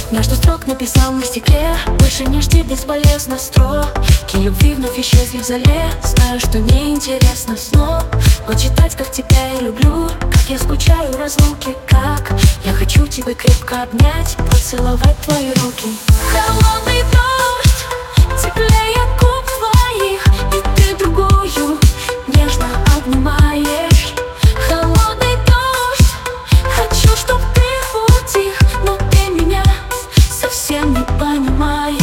Между строк написал на стекле: больше не жди бесполезно строки любви вновь исчезли в зале. Знаю, что неинтересно снова, но читать, как тебя я люблю, как я скучаю в разлуке, как я хочу тебя крепко обнять, поцеловать твои руки. Холодный дождь, теплее губ твоих, и ты другую нежно обнимаешь. Холодный дождь, хочу, чтоб ты утих, но ты меня совсем не понимаешь.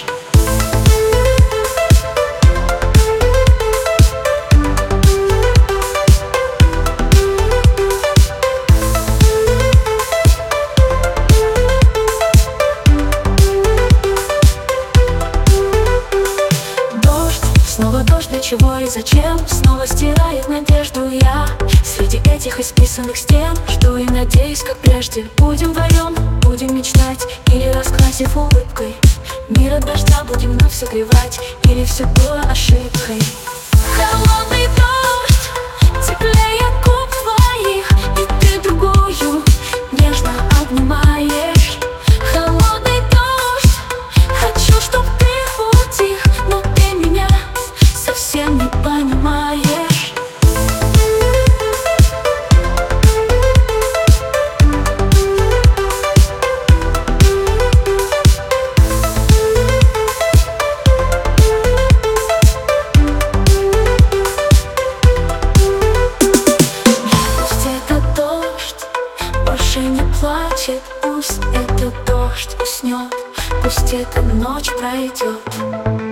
Снова дождь, для чего и зачем? Снова стирает надежду я среди этих исписанных стен. Жду и надеюсь, как прежде, будем вдвоем, будем мечтать, или раскрасив улыбкой мир от дождя будем вновь согревать, или все было ошибкой. Холодный дождь, теплее губ твоих, и ты другую нежно обнимаешь. Холодный дождь, хочу, чтоб ты утих, но ты меня совсем не понимаешь. Пусть этот дождь больше не плачет, пусть этот дождь уснет, пусть эта ночь пройдет.